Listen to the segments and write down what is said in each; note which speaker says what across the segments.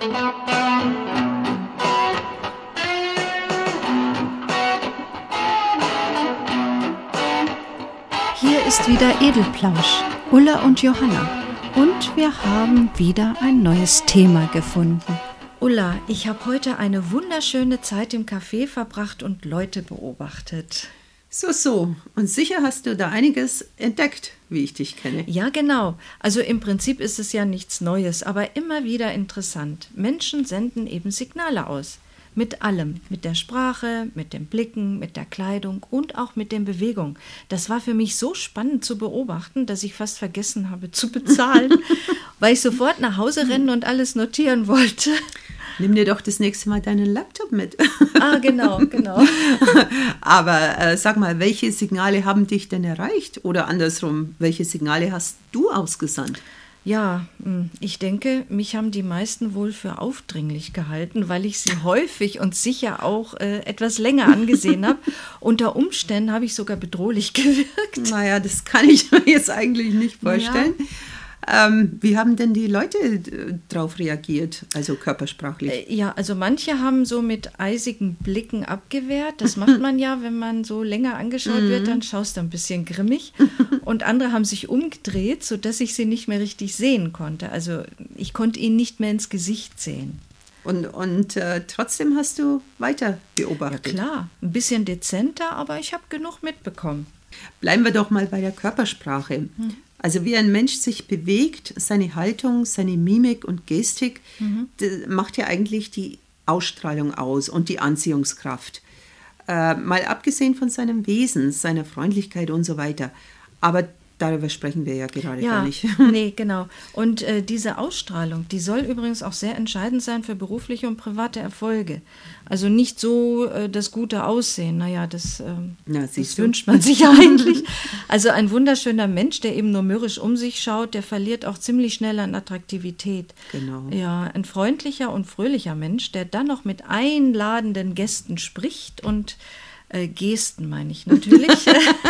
Speaker 1: Hier ist wieder Edelplausch, Ulla und Johanna. Und wir haben wieder ein neues Thema gefunden. Ulla, ich habe heute eine wunderschöne Zeit im Café verbracht und Leute beobachtet.
Speaker 2: So. Und sicher hast du da einiges entdeckt, wie ich dich kenne.
Speaker 1: Ja, genau. Also im Prinzip ist es ja nichts Neues, aber immer wieder interessant. Menschen senden eben Signale aus. Mit allem. Mit der Sprache, mit den Blicken, mit der Kleidung und auch mit den Bewegungen. Das war für mich so spannend zu beobachten, dass ich fast vergessen habe zu bezahlen, weil ich sofort nach Hause rennen und alles notieren wollte.
Speaker 2: Nimm dir doch das nächste Mal deinen Laptop mit.
Speaker 1: Genau.
Speaker 2: Aber sag mal, welche Signale haben dich denn erreicht? Oder andersrum, welche Signale hast du ausgesandt?
Speaker 1: Ja, ich denke, mich haben die meisten wohl für aufdringlich gehalten, weil ich sie häufig und sicher auch etwas länger angesehen habe. Unter Umständen habe ich sogar bedrohlich gewirkt.
Speaker 2: Naja, das kann ich mir jetzt eigentlich nicht vorstellen. Ja. Wie haben denn die Leute darauf reagiert, also körpersprachlich?
Speaker 1: Ja, also manche haben so mit eisigen Blicken abgewehrt. Das macht man ja, wenn man so länger angeschaut wird, dann schaust du ein bisschen grimmig. Und andere haben sich umgedreht, sodass ich sie nicht mehr richtig sehen konnte. Also ich konnte ihnen nicht mehr ins Gesicht sehen.
Speaker 2: Und trotzdem hast du weiter beobachtet?
Speaker 1: Ja klar, ein bisschen dezenter, aber ich habe genug mitbekommen.
Speaker 2: Bleiben wir doch mal bei der Körpersprache. Also wie ein Mensch sich bewegt, seine Haltung, seine Mimik und Gestik, das macht ja eigentlich die Ausstrahlung aus und die Anziehungskraft. Mal abgesehen von seinem Wesen, seiner Freundlichkeit und so weiter. Aber darüber sprechen wir ja gerade gar nicht.
Speaker 1: Nee, genau. Und diese Ausstrahlung, die soll übrigens auch sehr entscheidend sein für berufliche und private Erfolge. Also nicht so das gute Aussehen. Naja, das wünscht man sich eigentlich. Also ein wunderschöner Mensch, der eben nur mürrisch um sich schaut, der verliert auch ziemlich schnell an Attraktivität.
Speaker 2: Genau.
Speaker 1: Ja, ein freundlicher und fröhlicher Mensch, der dann noch mit einladenden Gästen spricht und Gesten meine ich natürlich,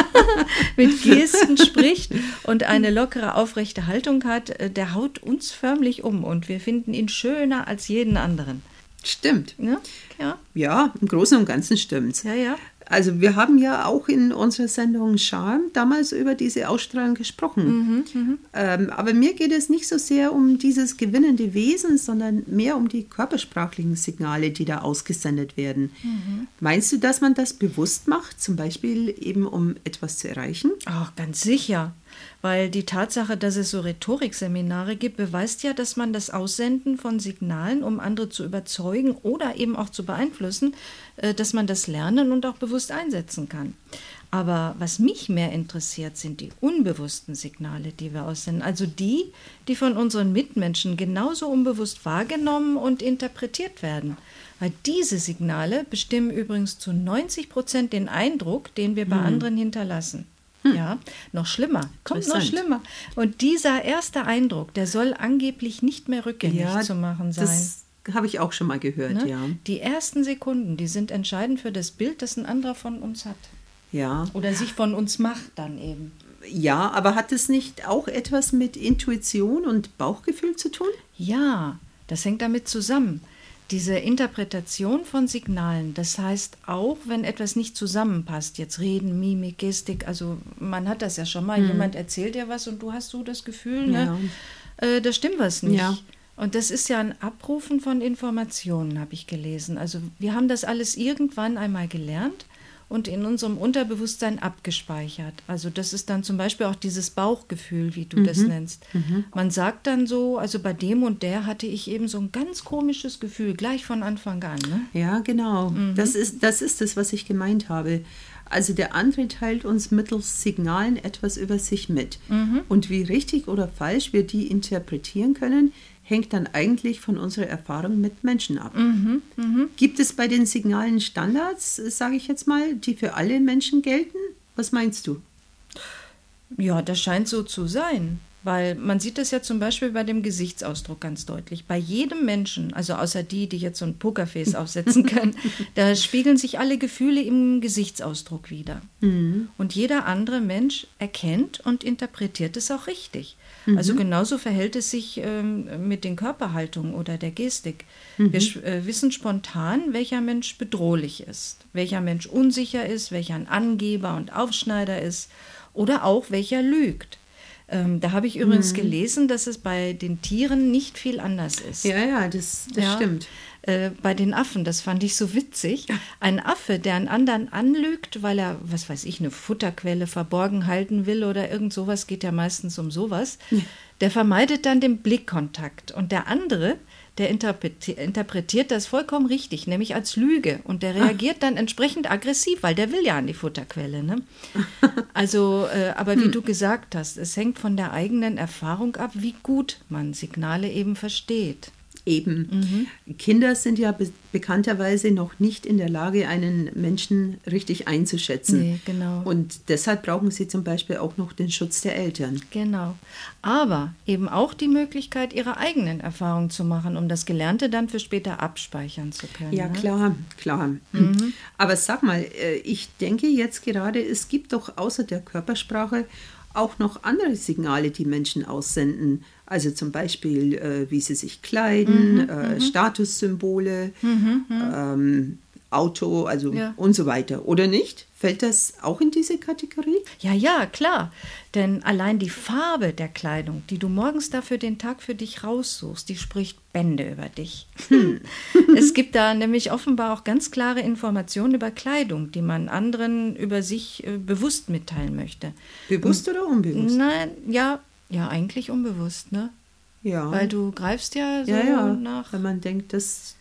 Speaker 1: mit Gesten spricht und eine lockere, aufrechte Haltung hat, der haut uns förmlich um und wir finden ihn schöner als jeden anderen.
Speaker 2: Stimmt.
Speaker 1: Ja,
Speaker 2: ja, im Großen und Ganzen stimmt's.
Speaker 1: Ja.
Speaker 2: Also wir haben ja auch in unserer Sendung Charme damals über diese Ausstrahlung gesprochen. Aber mir geht es nicht so sehr um dieses gewinnende Wesen, sondern mehr um die körpersprachlichen Signale, die da ausgesendet werden. Meinst du, dass man das bewusst macht, zum Beispiel eben um etwas zu erreichen?
Speaker 1: Ach, ganz sicher. Weil die Tatsache, dass es so Rhetorikseminare gibt, beweist ja, dass man das Aussenden von Signalen, um andere zu überzeugen oder eben auch zu beeinflussen, dass man das lernen und auch bewusst einsetzen kann. Aber was mich mehr interessiert, sind die unbewussten Signale, die wir aussenden. Also die von unseren Mitmenschen genauso unbewusst wahrgenommen und interpretiert werden. Weil diese Signale bestimmen übrigens zu 90% den Eindruck, den wir bei anderen hinterlassen. Ja, noch schlimmer. Kommt noch schlimmer. Und dieser erste Eindruck, der soll angeblich nicht mehr rückgängig zu machen sein.
Speaker 2: Das habe ich auch schon mal gehört, ja.
Speaker 1: Die ersten Sekunden, die sind entscheidend für das Bild, das ein anderer von uns hat.
Speaker 2: Ja.
Speaker 1: Oder sich von uns macht dann eben.
Speaker 2: Ja, aber hat es nicht auch etwas mit Intuition und Bauchgefühl zu tun?
Speaker 1: Ja, das hängt damit zusammen. Diese Interpretation von Signalen, das heißt auch, wenn etwas nicht zusammenpasst, jetzt Reden, Mimik, Gestik, also man hat das ja schon mal, jemand erzählt dir was und du hast so das Gefühl, da stimmt was nicht.
Speaker 2: Ja.
Speaker 1: Und das ist ja ein Abrufen von Informationen, habe ich gelesen. Also wir haben das alles irgendwann einmal gelernt und in unserem Unterbewusstsein abgespeichert. Also das ist dann zum Beispiel auch dieses Bauchgefühl, wie du das nennst. Man sagt dann so, also bei dem und der hatte ich eben so ein ganz komisches Gefühl, gleich von Anfang an. Ne?
Speaker 2: Ja, genau. Das ist es, was ich gemeint habe. Also der andere teilt uns mittels Signalen etwas über sich mit. Und wie richtig oder falsch wir die interpretieren können, hängt dann eigentlich von unserer Erfahrung mit Menschen ab. Gibt es bei den Signalen Standards, sage ich jetzt mal, die für alle Menschen gelten? Was meinst du?
Speaker 1: Ja, das scheint so zu sein. Weil man sieht das ja zum Beispiel bei dem Gesichtsausdruck ganz deutlich. Bei jedem Menschen, also außer die jetzt so ein Pokerface aufsetzen können, da spiegeln sich alle Gefühle im Gesichtsausdruck wider. Und jeder andere Mensch erkennt und interpretiert es auch richtig. Also genauso verhält es sich mit den Körperhaltungen oder der Gestik. Wir wissen spontan, welcher Mensch bedrohlich ist, welcher Mensch unsicher ist, welcher ein Angeber und Aufschneider ist oder auch welcher lügt. Da habe ich übrigens gelesen, dass es bei den Tieren nicht viel anders ist.
Speaker 2: Ja, das stimmt.
Speaker 1: Bei den Affen, das fand ich so witzig. Ein Affe, der einen anderen anlügt, weil er, was weiß ich, eine Futterquelle verborgen halten will oder irgend sowas, geht ja meistens um sowas, der vermeidet dann den Blickkontakt. Und der andere, der interpretiert das vollkommen richtig, nämlich als Lüge. Und der reagiert dann entsprechend aggressiv, weil der will ja an die Futterquelle. Ne? Also, aber wie du gesagt hast, es hängt von der eigenen Erfahrung ab, wie gut man Signale eben versteht.
Speaker 2: Eben. Kinder sind ja bekannterweise noch nicht in der Lage, einen Menschen richtig einzuschätzen.
Speaker 1: Nee, genau.
Speaker 2: Und deshalb brauchen sie zum Beispiel auch noch den Schutz der Eltern.
Speaker 1: Genau. Aber eben auch die Möglichkeit, ihre eigenen Erfahrungen zu machen, um das Gelernte dann für später abspeichern zu können.
Speaker 2: Ja,
Speaker 1: ne?
Speaker 2: klar. Aber sag mal, ich denke jetzt gerade, es gibt doch außer der Körpersprache auch noch andere Signale, die Menschen aussenden. Also zum Beispiel, wie sie sich kleiden, Statussymbole, Auto, also und so weiter. Oder nicht? Fällt das auch in diese Kategorie?
Speaker 1: Ja, klar. Denn allein die Farbe der Kleidung, die du morgens dafür den Tag für dich raussuchst, die spricht Bände über dich. Es gibt da nämlich offenbar auch ganz klare Informationen über Kleidung, die man anderen über sich bewusst mitteilen möchte.
Speaker 2: Bewusst oder unbewusst?
Speaker 1: Nein, ja, eigentlich unbewusst, ne?
Speaker 2: Ja.
Speaker 1: Weil du greifst ja so nach...
Speaker 2: Wenn man denkt,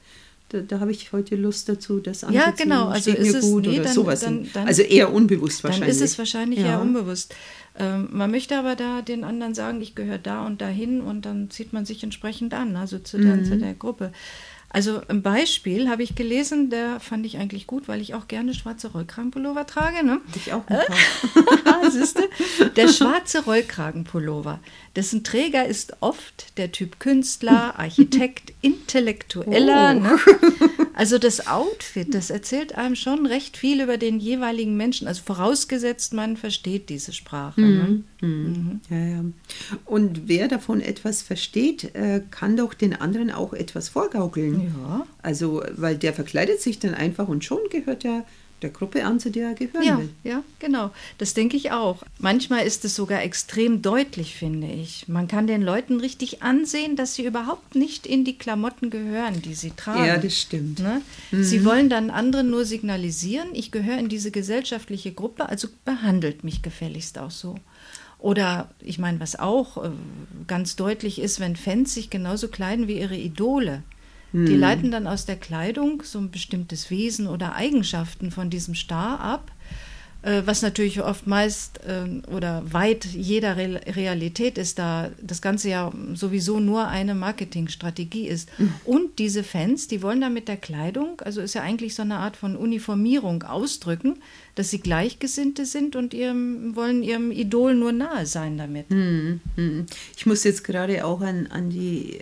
Speaker 2: da habe ich heute Lust dazu, das anzuziehen.
Speaker 1: Ja, genau. Also
Speaker 2: steht mir gut oder sowas. Also eher unbewusst wahrscheinlich.
Speaker 1: Dann ist es wahrscheinlich eher unbewusst. Man möchte aber da den anderen sagen, ich gehöre da und dahin und dann zieht man sich entsprechend an, also zu der Gruppe. Also ein Beispiel habe ich gelesen, der fand ich eigentlich gut, weil ich auch gerne schwarze Rollkragenpullover trage. Ne?
Speaker 2: Ich auch ein paar.
Speaker 1: Siehst du? Der schwarze Rollkragenpullover, dessen Träger ist oft der Typ Künstler, Architekt, Intellektueller. Ne? Also das Outfit, das erzählt einem schon recht viel über den jeweiligen Menschen, also vorausgesetzt, man versteht diese Sprache. Ne?
Speaker 2: Ja. Und wer davon etwas versteht, kann doch den anderen auch etwas vorgaukeln.
Speaker 1: Ja.
Speaker 2: Also, weil der verkleidet sich dann einfach und schon gehört er der Gruppe an, zu der er gehören will.
Speaker 1: Ja, genau. Das denke ich auch. Manchmal ist es sogar extrem deutlich, finde ich. Man kann den Leuten richtig ansehen, dass sie überhaupt nicht in die Klamotten gehören, die sie tragen.
Speaker 2: Ja, das stimmt.
Speaker 1: Ne? Sie wollen dann anderen nur signalisieren, ich gehöre in diese gesellschaftliche Gruppe, also behandelt mich gefälligst auch so. Oder, ich meine, was auch ganz deutlich ist, wenn Fans sich genauso kleiden wie ihre Idole. Die leiten dann aus der Kleidung so ein bestimmtes Wesen oder Eigenschaften von diesem Star ab, was natürlich oft meist oder weit jeder Realität ist, da das Ganze ja sowieso nur eine Marketingstrategie ist. Und diese Fans, die wollen dann mit der Kleidung, also ist ja eigentlich so eine Art von Uniformierung ausdrücken, dass sie Gleichgesinnte sind und wollen ihrem Idol nur nahe sein damit.
Speaker 2: Ich muss jetzt gerade auch an die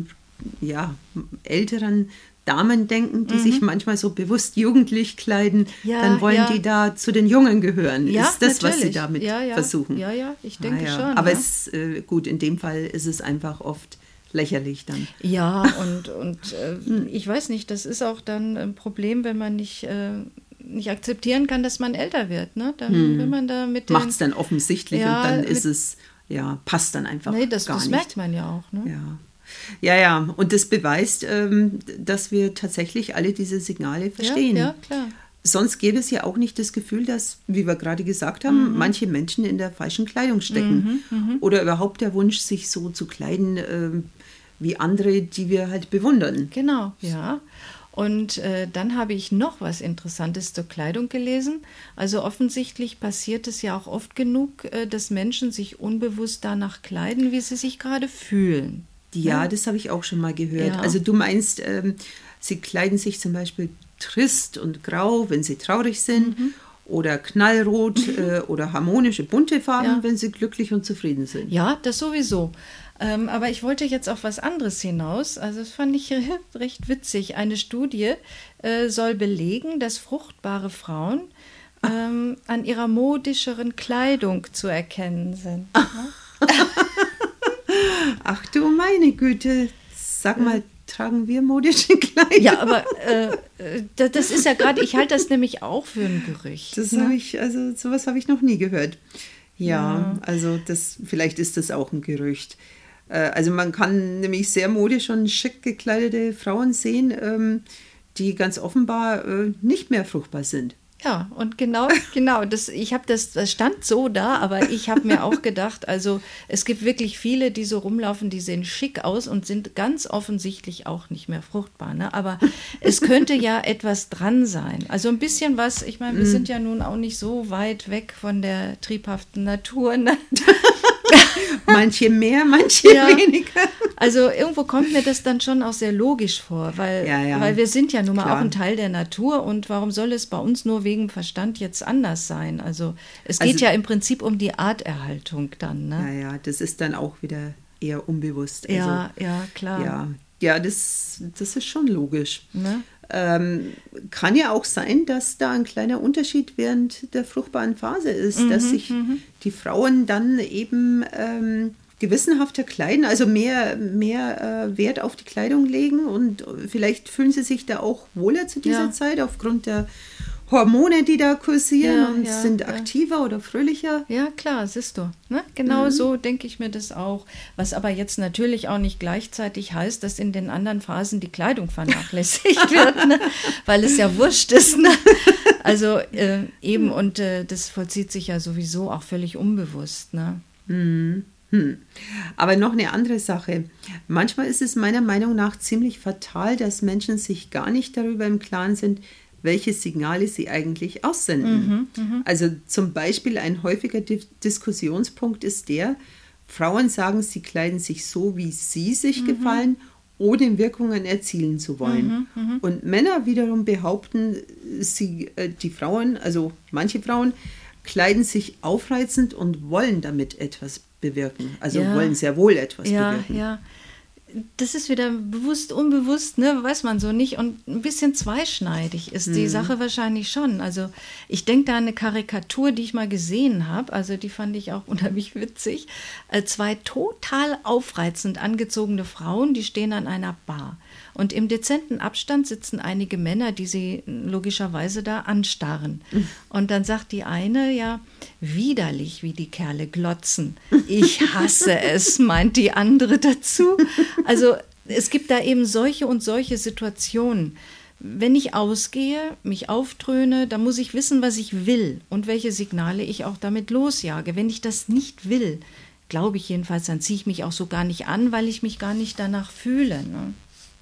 Speaker 2: älteren Damen denken, die sich manchmal so bewusst jugendlich kleiden, dann wollen die da zu den Jungen gehören.
Speaker 1: Ja,
Speaker 2: ist das,
Speaker 1: natürlich.
Speaker 2: was sie damit versuchen?
Speaker 1: Ja, ich denke schon.
Speaker 2: Aber
Speaker 1: ja.
Speaker 2: es gut, in dem Fall ist es einfach oft lächerlich dann.
Speaker 1: Ja, und ich weiß nicht, das ist auch dann ein Problem, wenn man nicht akzeptieren kann, dass man älter wird. Ne? Dann, wenn man da mit
Speaker 2: macht es dann offensichtlich und dann ist es, passt dann einfach
Speaker 1: das
Speaker 2: gar nicht.
Speaker 1: merkt man ja auch. Ne?
Speaker 2: Ja, und das beweist, dass wir tatsächlich alle diese Signale verstehen.
Speaker 1: Ja, klar.
Speaker 2: Sonst gäbe es ja auch nicht das Gefühl, dass, wie wir gerade gesagt haben, manche Menschen in der falschen Kleidung stecken. Oder überhaupt der Wunsch, sich so zu kleiden wie andere, die wir halt bewundern.
Speaker 1: Genau, ja. Und dann habe ich noch was Interessantes zur Kleidung gelesen. Also offensichtlich passiert es ja auch oft genug, dass Menschen sich unbewusst danach kleiden, wie sie sich gerade fühlen.
Speaker 2: Ja, das habe ich auch schon mal gehört.
Speaker 1: Ja.
Speaker 2: Also du meinst, sie kleiden sich zum Beispiel trist und grau, wenn sie traurig sind. oder knallrot oder harmonische bunte Farben, wenn sie glücklich und zufrieden sind.
Speaker 1: Ja, das sowieso. Aber ich wollte jetzt auf was anderes hinaus. Also das fand ich recht witzig. Eine Studie soll belegen, dass fruchtbare Frauen an ihrer modischeren Kleidung zu erkennen sind.
Speaker 2: Ach du meine Güte, sag mal, tragen wir modische Kleider?
Speaker 1: Ja, aber das ist ja gerade, ich halte das nämlich auch für ein Gerücht.
Speaker 2: Das habe ich, also sowas habe ich noch nie gehört. Ja, also vielleicht ist das auch ein Gerücht. Also man kann nämlich sehr modisch und schick gekleidete Frauen sehen, die ganz offenbar nicht mehr fruchtbar sind.
Speaker 1: Ja, und genau, das stand so da, aber ich habe mir auch gedacht, also es gibt wirklich viele, die so rumlaufen, die sehen schick aus und sind ganz offensichtlich auch nicht mehr fruchtbar. Ne? Aber es könnte ja etwas dran sein. Also ein bisschen was, ich meine, wir sind ja nun auch nicht so weit weg von der triebhaften Natur. Ne?
Speaker 2: Manche mehr, manche weniger.
Speaker 1: Also irgendwo kommt mir das dann schon auch sehr logisch vor, weil wir sind ja nun mal auch ein Teil der Natur und warum soll es bei uns nur wegen Verstand jetzt anders sein? Also es geht ja im Prinzip um die Arterhaltung dann. Ne?
Speaker 2: Ja, das ist dann auch wieder eher unbewusst. Also,
Speaker 1: ja, klar.
Speaker 2: Ja, das ist schon logisch.
Speaker 1: Ne?
Speaker 2: Kann ja auch sein, dass da ein kleiner Unterschied während der fruchtbaren Phase ist, dass sich die Frauen dann eben gewissenhafter kleiden, also mehr Wert auf die Kleidung legen und vielleicht fühlen sie sich da auch wohler zu dieser Zeit aufgrund der Hormone, die da kursieren und sind aktiver oder fröhlicher.
Speaker 1: Ja, klar, siehst du. Ne? Genau so denke ich mir das auch. Was aber jetzt natürlich auch nicht gleichzeitig heißt, dass in den anderen Phasen die Kleidung vernachlässigt wird, ne? Weil es ja wurscht ist. Ne? Also eben, und das vollzieht sich ja sowieso auch völlig unbewusst. Ne?
Speaker 2: Aber noch eine andere Sache. Manchmal ist es meiner Meinung nach ziemlich fatal, dass Menschen sich gar nicht darüber im Klaren sind, welche Signale sie eigentlich aussenden. Also zum Beispiel ein häufiger Diskussionspunkt ist der, Frauen sagen, sie kleiden sich so, wie sie sich gefallen, ohne Wirkungen erzielen zu wollen. Und Männer wiederum behaupten, die Frauen, also manche Frauen, kleiden sich aufreizend und wollen damit etwas bewirken. Also wollen sehr wohl etwas bewirken.
Speaker 1: Ja. Das ist wieder bewusst, unbewusst, ne, weiß man so nicht. Und ein bisschen zweischneidig ist die Sache wahrscheinlich schon. Also ich denke da an eine Karikatur, die ich mal gesehen habe. Also die fand ich auch unheimlich witzig. 2 total aufreizend angezogene Frauen, die stehen an einer Bar. Und im dezenten Abstand sitzen einige Männer, die sie logischerweise da anstarren. Und dann sagt die eine, ja, widerlich, wie die Kerle glotzen. Ich hasse es, meint die andere dazu. Also es gibt da eben solche und solche Situationen. Wenn ich ausgehe, mich auftröne, dann muss ich wissen, was ich will und welche Signale ich auch damit losjage. Wenn ich das nicht will, glaube ich jedenfalls, dann ziehe ich mich auch so gar nicht an, weil ich mich gar nicht danach fühle. Ne?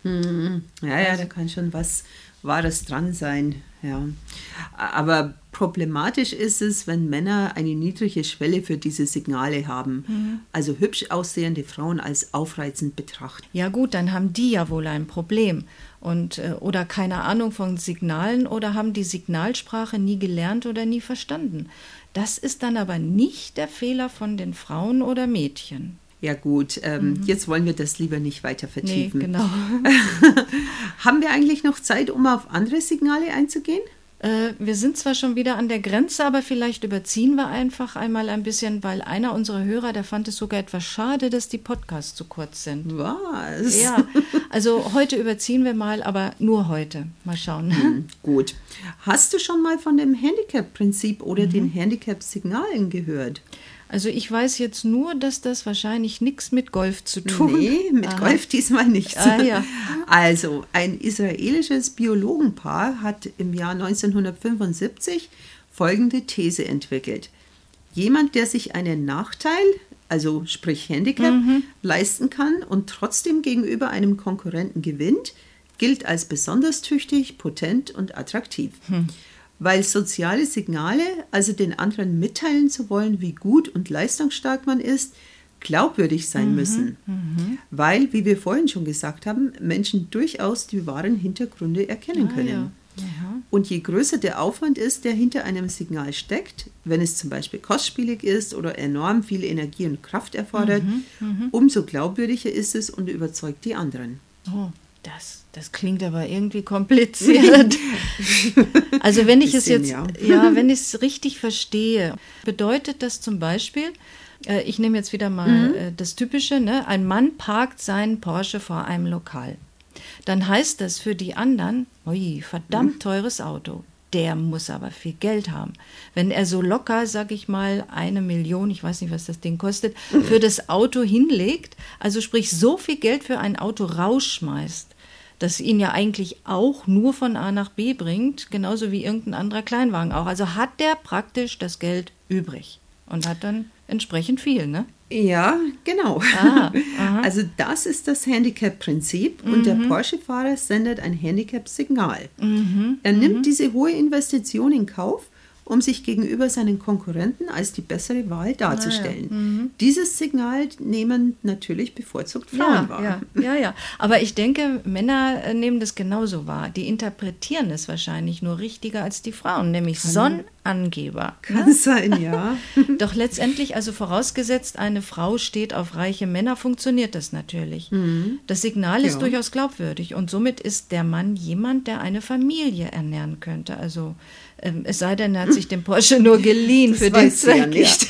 Speaker 2: Ja, da kann schon was Wahres dran sein. Ja. Aber problematisch ist es, wenn Männer eine niedrige Schwelle für diese Signale haben. Also hübsch aussehende Frauen als aufreizend betrachten.
Speaker 1: Ja gut, dann haben die ja wohl ein Problem. Oder keine Ahnung von Signalen oder haben die Signalsprache nie gelernt oder nie verstanden. Das ist dann aber nicht der Fehler von den Frauen oder Mädchen.
Speaker 2: Ja gut, jetzt wollen wir das lieber nicht weiter vertiefen.
Speaker 1: Nee, genau.
Speaker 2: Haben wir eigentlich noch Zeit, um auf andere Signale einzugehen?
Speaker 1: Wir sind zwar schon wieder an der Grenze, aber vielleicht überziehen wir einfach einmal ein bisschen, weil einer unserer Hörer, der fand es sogar etwas schade, dass die Podcasts zu kurz sind.
Speaker 2: Was?
Speaker 1: Ja, also heute überziehen wir mal, aber nur heute. Mal schauen.
Speaker 2: Gut. Hast du schon mal von dem Handicap-Prinzip oder den Handicap-Signalen gehört?
Speaker 1: Also ich weiß jetzt nur, dass das wahrscheinlich nichts mit Golf zu tun hat.
Speaker 2: Nee, mit Golf diesmal nicht.
Speaker 1: Ja.
Speaker 2: Also ein israelisches Biologenpaar hat im Jahr 1975 folgende These entwickelt. Jemand, der sich einen Nachteil, also sprich Handicap, leisten kann und trotzdem gegenüber einem Konkurrenten gewinnt, gilt als besonders tüchtig, potent und attraktiv. Weil soziale Signale, also den anderen mitteilen zu wollen, wie gut und leistungsstark man ist, glaubwürdig sein müssen. Weil, wie wir vorhin schon gesagt haben, Menschen durchaus die wahren Hintergründe erkennen können. Und je größer der Aufwand ist, der hinter einem Signal steckt, wenn es zum Beispiel kostspielig ist oder enorm viel Energie und Kraft erfordert, umso glaubwürdiger ist es und überzeugt die anderen.
Speaker 1: Oh, das klingt aber irgendwie kompliziert. Also wenn ich wenn ich es richtig verstehe, bedeutet das zum Beispiel, ich nehme jetzt wieder mal das Typische, ne? Ein Mann parkt seinen Porsche vor einem Lokal. Dann heißt das für die anderen, ui, verdammt teures Auto. Der muss aber viel Geld haben. Wenn er so locker, sag ich mal, 1 Million, ich weiß nicht, was das Ding kostet, für das Auto hinlegt, also sprich so viel Geld für ein Auto rausschmeißt, das ihn ja eigentlich auch nur von A nach B bringt, genauso wie irgendein anderer Kleinwagen auch. Also hat der praktisch das Geld übrig und hat dann entsprechend viel, ne?
Speaker 2: Ja, genau. Also das ist das Handicap-Prinzip und der Porsche-Fahrer sendet ein Handicap-Signal. Er nimmt diese hohe Investition in Kauf, um sich gegenüber seinen Konkurrenten als die bessere Wahl darzustellen. Dieses Signal nehmen natürlich bevorzugt Frauen wahr.
Speaker 1: Ja. Aber ich denke, Männer nehmen das genauso wahr. Die interpretieren es wahrscheinlich nur richtiger als die Frauen, nämlich Sonnenangeber.
Speaker 2: Kann sein, ja.
Speaker 1: Doch letztendlich, also vorausgesetzt, eine Frau steht auf reiche Männer, funktioniert das natürlich. Das Signal ist durchaus glaubwürdig und somit ist der Mann jemand, der eine Familie ernähren könnte. Also es sei denn, er hat sich den Porsche nur geliehen für den Zweck. Ja nicht.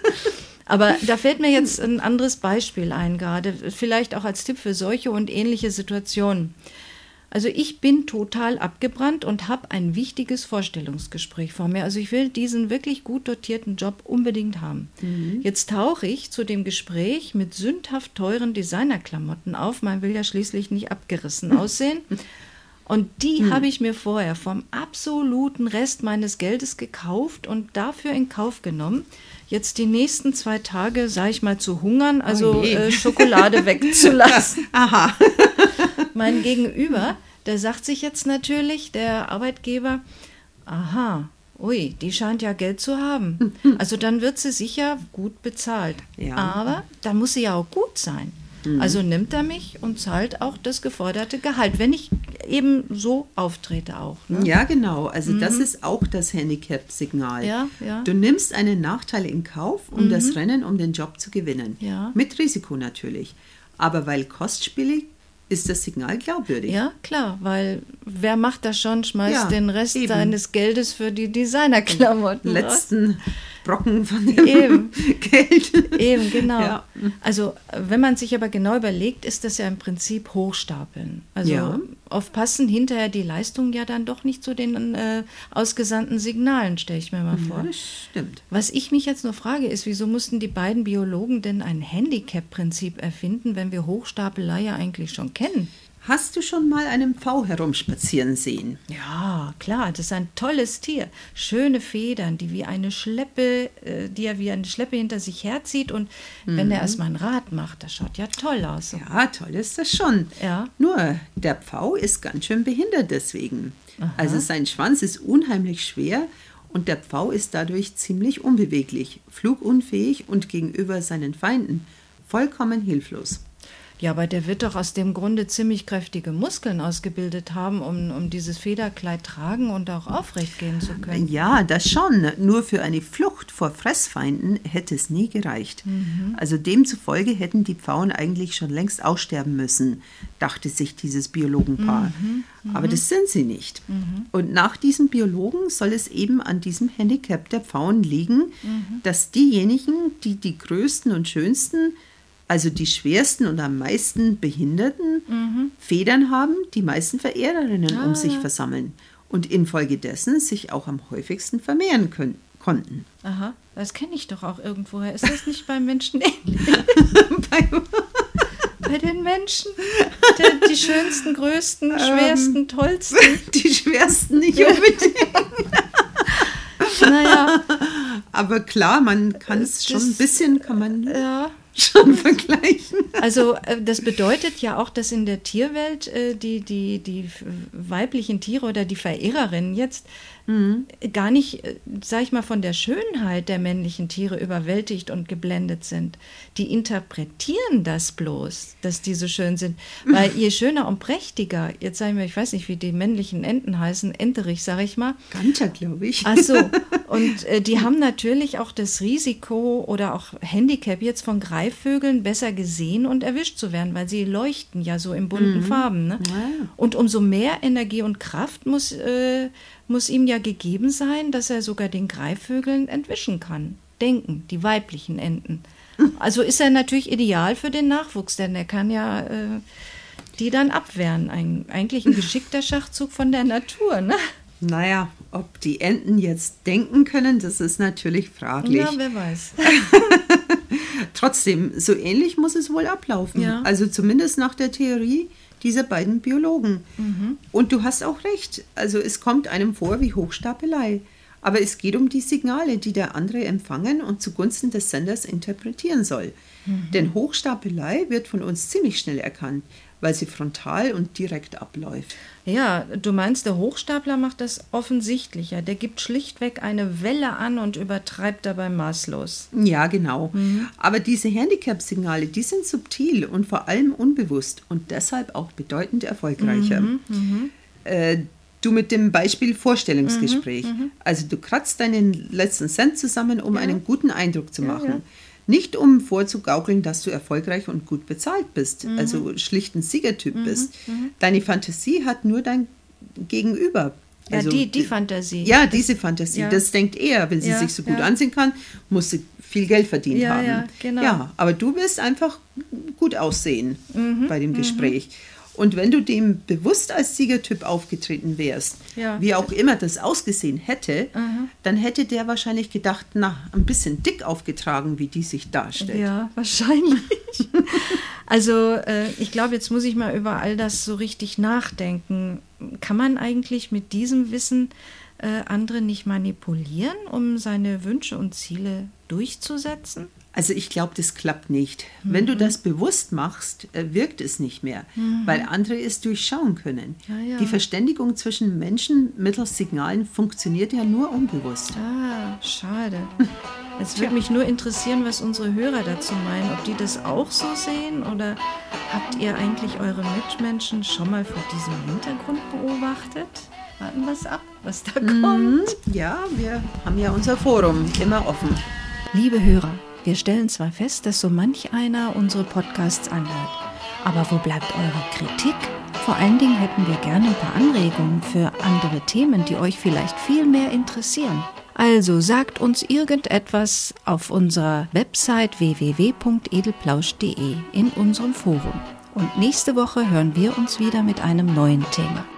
Speaker 1: Aber da fällt mir jetzt ein anderes Beispiel ein gerade, vielleicht auch als Tipp für solche und ähnliche Situationen. Also ich bin total abgebrannt und habe ein wichtiges Vorstellungsgespräch vor mir. Also ich will diesen wirklich gut dotierten Job unbedingt haben. Jetzt tauche ich zu dem Gespräch mit sündhaft teuren Designerklamotten auf. Man will ja schließlich nicht abgerissen aussehen. Und die habe ich mir vorher vom absoluten Rest meines Geldes gekauft und dafür in Kauf genommen, jetzt die nächsten 2 Tage, sag ich mal, zu hungern, also Schokolade wegzulassen.
Speaker 2: Aha.
Speaker 1: Mein Gegenüber, der sagt sich jetzt natürlich, der Arbeitgeber, aha, ui, die scheint ja Geld zu haben. Also dann wird sie sicher gut bezahlt. Ja. Aber da muss sie ja auch gut sein. Also nimmt er mich und zahlt auch das geforderte Gehalt, wenn ich eben so auftrete auch. Ne?
Speaker 2: Ja, genau. Also das ist auch das Handicap-Signal.
Speaker 1: Ja.
Speaker 2: Du nimmst einen Nachteil in Kauf, um das Rennen um den Job zu gewinnen.
Speaker 1: Ja.
Speaker 2: Mit Risiko natürlich. Aber weil kostspielig, ist das Signal glaubwürdig.
Speaker 1: Ja, klar, weil wer macht das schon, schmeißt den Rest seines Geldes für die Designerklamotten
Speaker 2: letzten Brocken von dem Geld.
Speaker 1: Eben, genau. Ja. Also wenn man sich aber genau überlegt, ist das ja im Prinzip Hochstapeln. Also oft passen hinterher die Leistungen ja dann doch nicht zu den ausgesandten Signalen, stelle ich mir mal vor.
Speaker 2: Ja, das stimmt.
Speaker 1: Was ich mich jetzt nur frage, ist, wieso mussten die beiden Biologen denn ein Handicap-Prinzip erfinden, wenn wir Hochstapelei ja eigentlich schon kennen?
Speaker 2: Hast du schon mal einen Pfau herumspazieren sehen?
Speaker 1: Ja, klar, das ist ein tolles Tier. Schöne Federn, die er wie eine Schleppe hinter sich herzieht. Und wenn er erstmal ein Rad macht, das schaut ja toll aus.
Speaker 2: Ja, toll ist das schon.
Speaker 1: Ja.
Speaker 2: Nur, der Pfau ist ganz schön behindert deswegen. Aha. Also sein Schwanz ist unheimlich schwer und der Pfau ist dadurch ziemlich unbeweglich, flugunfähig und gegenüber seinen Feinden vollkommen hilflos.
Speaker 1: Ja, aber der wird doch aus dem Grunde ziemlich kräftige Muskeln ausgebildet haben, um dieses Federkleid tragen und auch aufrecht gehen zu können.
Speaker 2: Ja, das schon. Nur für eine Flucht vor Fressfeinden hätte es nie gereicht. Also demzufolge hätten die Pfauen eigentlich schon längst aussterben müssen, dachte sich dieses Biologenpaar. Aber das sind sie nicht. Und nach diesem Biologen soll es eben an diesem Handicap der Pfauen liegen, dass diejenigen, die die größten und schönsten, also die schwersten und am meisten Behinderten Federn haben, die meisten Verehrerinnen um sich versammeln und infolgedessen sich auch am häufigsten vermehren konnten.
Speaker 1: Aha, das kenne ich doch auch irgendwoher. Ist das nicht beim Menschen ähnlich? Bei den Menschen? Die schönsten, größten, schwersten, tollsten?
Speaker 2: Die schwersten nicht unbedingt.
Speaker 1: Naja.
Speaker 2: Aber klar, man kann es schon ein bisschen, schon vergleichen.
Speaker 1: Also das bedeutet ja auch, dass in der Tierwelt die weiblichen Tiere oder die Verehrerinnen jetzt gar nicht, sag ich mal, von der Schönheit der männlichen Tiere überwältigt und geblendet sind. Die interpretieren das bloß, dass die so schön sind. Weil je schöner und prächtiger, jetzt sage ich mal, ich weiß nicht, wie die männlichen Enten heißen, Enterich, sage ich mal.
Speaker 2: Ganter, glaube ich.
Speaker 1: Ach so, und die haben natürlich auch das Risiko oder auch Handicap jetzt von Greifvögeln besser gesehen und erwischt zu werden, weil sie leuchten ja so in bunten Farben. Ne?
Speaker 2: Ja.
Speaker 1: Und umso mehr Energie und Kraft muss ihm ja gegeben sein, dass er sogar den Greifvögeln entwischen kann. Denken, die weiblichen Enten. Also ist er natürlich ideal für den Nachwuchs, denn er kann ja die dann abwehren. Eigentlich ein geschickter Schachzug von der Natur, ne?
Speaker 2: Naja, ob die Enten jetzt denken können, das ist natürlich fraglich.
Speaker 1: Ja, wer weiß.
Speaker 2: Trotzdem, so ähnlich muss es wohl ablaufen.
Speaker 1: Ja.
Speaker 2: Also zumindest nach der Theorie dieser beiden Biologen. Und du hast auch recht. Also es kommt einem vor wie Hochstapelei. Aber es geht um die Signale, die der andere empfangen und zugunsten des Senders interpretieren soll. Denn Hochstapelei wird von uns ziemlich schnell erkannt, weil sie frontal und direkt abläuft.
Speaker 1: Ja, du meinst, der Hochstapler macht das offensichtlicher. Der gibt schlichtweg eine Welle an und übertreibt dabei maßlos.
Speaker 2: Ja, genau. Aber diese Handicap-Signale, die sind subtil und vor allem unbewusst und deshalb auch bedeutend erfolgreicher. Du mit dem Beispiel Vorstellungsgespräch. Also du kratzt deinen letzten Cent zusammen, um einen guten Eindruck zu machen.
Speaker 1: Ja.
Speaker 2: Nicht um vorzugaukeln, dass du erfolgreich und gut bezahlt bist, also schlicht ein Siegertyp bist. Deine Fantasie hat nur dein Gegenüber.
Speaker 1: Ja,
Speaker 2: Also,
Speaker 1: die Fantasie.
Speaker 2: Ja, diese Fantasie.
Speaker 1: Ja.
Speaker 2: Das denkt er, wenn sie
Speaker 1: Ja,
Speaker 2: sich so gut
Speaker 1: ja.
Speaker 2: ansehen kann, muss sie viel Geld verdient
Speaker 1: Ja,
Speaker 2: haben.
Speaker 1: ja, genau.
Speaker 2: Ja, aber du wirst einfach gut aussehen bei dem Gespräch. Und wenn du dem bewusst als Siegertyp aufgetreten wärst,
Speaker 1: Ja.
Speaker 2: wie auch immer das ausgesehen hätte, dann hätte der wahrscheinlich gedacht, na, ein bisschen dick aufgetragen, wie die sich darstellt.
Speaker 1: Ja, wahrscheinlich. Also ich glaube, jetzt muss ich mal über all das so richtig nachdenken. Kann man eigentlich mit diesem Wissen andere nicht manipulieren, um seine Wünsche und Ziele durchzusetzen?
Speaker 2: Also ich glaube, das klappt nicht. Wenn du das bewusst machst, wirkt es nicht mehr, weil andere es durchschauen können.
Speaker 1: Ja, ja.
Speaker 2: Die Verständigung zwischen Menschen mittels Signalen funktioniert ja nur unbewusst.
Speaker 1: Ah, schade. Es würde mich nur interessieren, was unsere Hörer dazu meinen, ob die das auch so sehen oder habt ihr eigentlich eure Mitmenschen schon mal vor diesem Hintergrund beobachtet? Warten wir es ab, was da kommt.
Speaker 2: Ja, wir haben ja unser Forum immer offen.
Speaker 1: Liebe Hörer, wir stellen zwar fest, dass so manch einer unsere Podcasts anhört, aber wo bleibt eure Kritik? Vor allen Dingen hätten wir gerne ein paar Anregungen für andere Themen, die euch vielleicht viel mehr interessieren. Also sagt uns irgendetwas auf unserer Website www.edelplausch.de in unserem Forum. Und nächste Woche hören wir uns wieder mit einem neuen Thema.